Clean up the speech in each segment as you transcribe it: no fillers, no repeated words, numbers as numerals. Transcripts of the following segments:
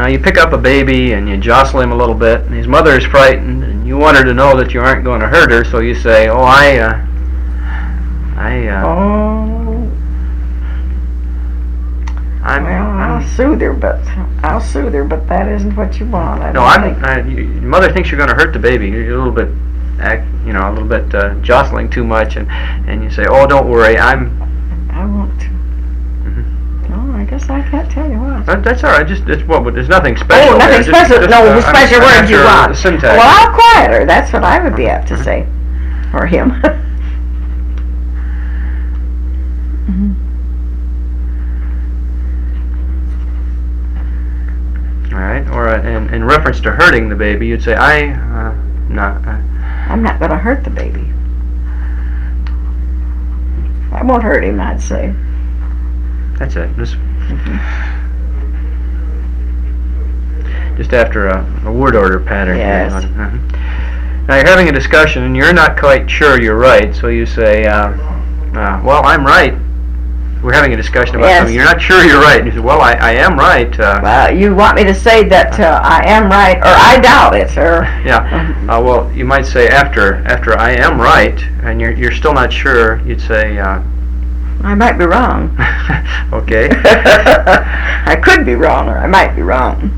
you pick up a baby and you jostle him a little bit, and his mother is frightened, and you want her to know that you aren't going to hurt her, so you say, "Oh, I'll soothe her, but that isn't what you want. Your mother thinks you're going to hurt the baby. You're a little bit, a little bit jostling too much, and you say, "Oh, don't worry, I want to." I guess I can't tell you what. That's all right. But there's nothing special. Oh, nothing special. No special words you want. Syntax. Well, I'll quiet her. That's what I would be apt to say, or him. All right. Or in reference to hurting the baby, you'd say, I'm not going to hurt the baby. I won't hurt him, I'd say. That's it. Just after a word order pattern. Yes. Now you're having a discussion and you're not quite sure you're right, so you say, well, I'm right. We're having a discussion about something. You're not sure you're right. And you say, well, I am right. Well, you want me to say that I am right, or I doubt it, or... Yeah. Well, you might say after I am right, and you're still not sure, you'd say... I might be wrong. Okay. I could be wrong, or I might be wrong.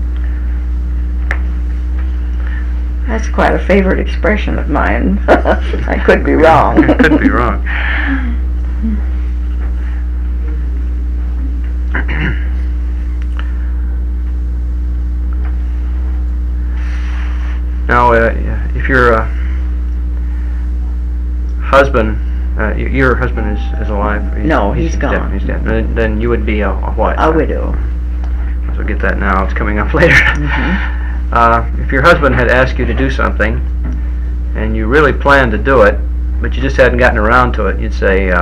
That's quite a favorite expression of mine. I could be wrong. I could be wrong. Now, if your husband... your husband is alive? No, he's gone. Dead. He's dead. Then you would be a what? A widow. So get that now. It's coming up later. If your husband had asked you to do something, and you really planned to do it, but you just hadn't gotten around to it, you'd say,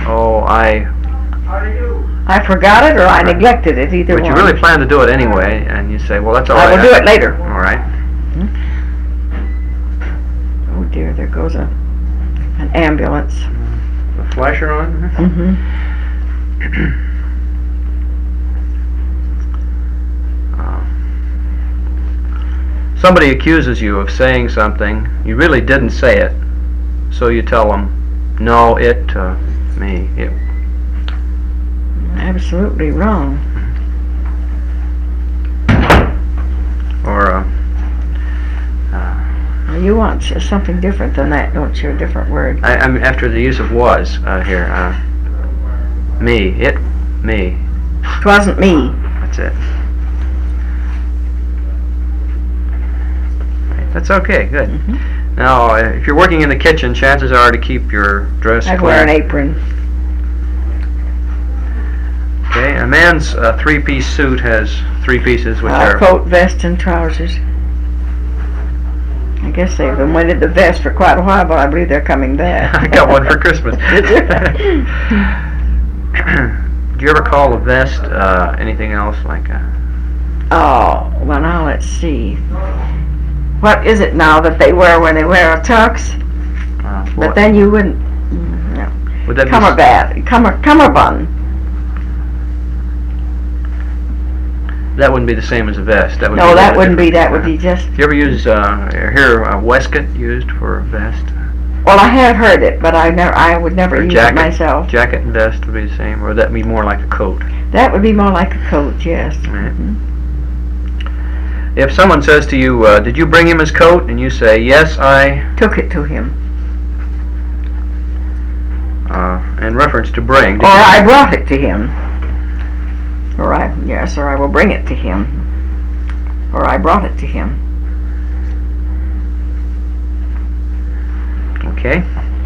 I forgot it, or I neglected it, either one. But you really planned to do it anyway, and you say, well, that's all right. I will do it later. All right. Oh dear, there goes an ambulance. The flasher on? Somebody accuses you of saying something. You really didn't say it. So you tell them, no, me. Absolutely wrong. Or, you want something different than that, don't you? A different word. I'm after the use of was here. Me. Me. 'Twasn't me. That's it. Right. That's okay. Good. Now, if you're working in the kitchen, chances are to keep your dress clean. I'd wear an apron. Okay. A man's three-piece suit has three pieces, which are coat, vest, and trousers. I guess they've been waiting the vest for quite a while, but I believe they're coming back. I got one for Christmas. Do you ever call a vest anything else like a... Oh, well now let's see. What is it now that they wear when they wear a tux? But then you wouldn't... No. Would that cummerbund. That wouldn't be the same as a vest. That would no, that wouldn't be. That would be just... Do you ever use, hear waistcoat used for a vest? Well, I have heard it, but I would never use it myself. Jacket and vest would be the same, or would that be more like a coat? That would be more like a coat, yes. Right. If someone says to you, did you bring him his coat? And you say, yes, I... took it to him. In reference to bring... Or I brought it to him. Or I will bring it to him. Or I brought it to him. Okay.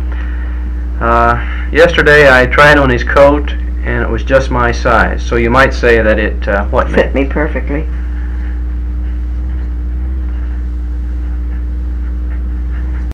Yesterday I tried on his coat and it was just my size. So you might say that it, fit me perfectly.